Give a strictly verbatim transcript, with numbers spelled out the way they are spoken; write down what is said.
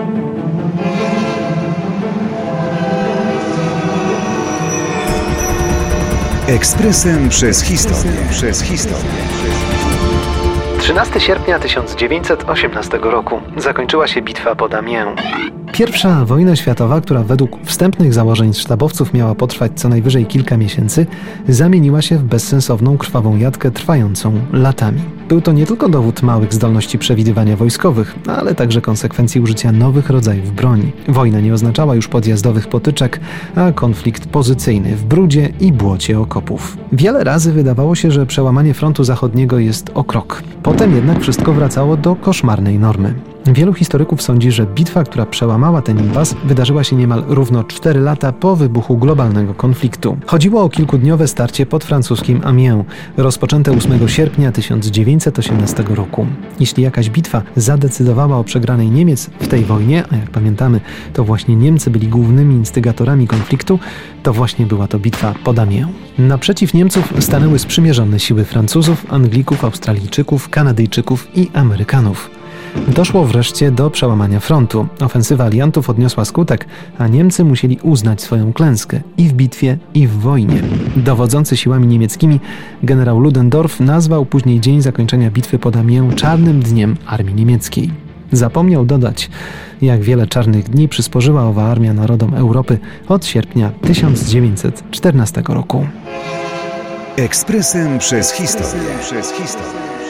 Ekspresem przez historię. Przez historię. trzynastego sierpnia tysiąc dziewięćset osiemnastego roku zakończyła się bitwa pod Amiens. Pierwsza wojna światowa, która według wstępnych założeń sztabowców miała potrwać co najwyżej kilka miesięcy, zamieniła się w bezsensowną, krwawą jatkę trwającą latami. Był to nie tylko dowód małych zdolności przewidywania wojskowych, ale także konsekwencji użycia nowych rodzajów broni. Wojna nie oznaczała już podjazdowych potyczek, a konflikt pozycyjny w brudzie i błocie okopów. Wiele razy wydawało się, że przełamanie frontu zachodniego jest o krok. Potem jednak wszystko wracało do koszmarnej normy. Wielu historyków sądzi, że bitwa, która przełamała ten impas, wydarzyła się niemal równo cztery lata po wybuchu globalnego konfliktu. Chodziło o kilkudniowe starcie pod francuskim Amiens, rozpoczęte ósmego sierpnia tysiąc dziewięćset osiemnastego roku. Jeśli jakaś bitwa zadecydowała o przegranej Niemiec w tej wojnie, a jak pamiętamy, to właśnie Niemcy byli głównymi instygatorami konfliktu, to właśnie była to bitwa pod Amiens. Naprzeciw Niemców stanęły sprzymierzone siły Francuzów, Anglików, Australijczyków, Kanadyjczyków i Amerykanów. Doszło wreszcie do przełamania frontu. Ofensywa aliantów odniosła skutek, a Niemcy musieli uznać swoją klęskę i w bitwie, i w wojnie. Dowodzący siłami niemieckimi generał Ludendorff nazwał później dzień zakończenia bitwy pod Amiens czarnym dniem armii niemieckiej. Zapomniał dodać, jak wiele czarnych dni przysporzyła owa armia narodom Europy od sierpnia tysiąc dziewięćset czternastego roku. Ekspresem przez historię. Przez historię.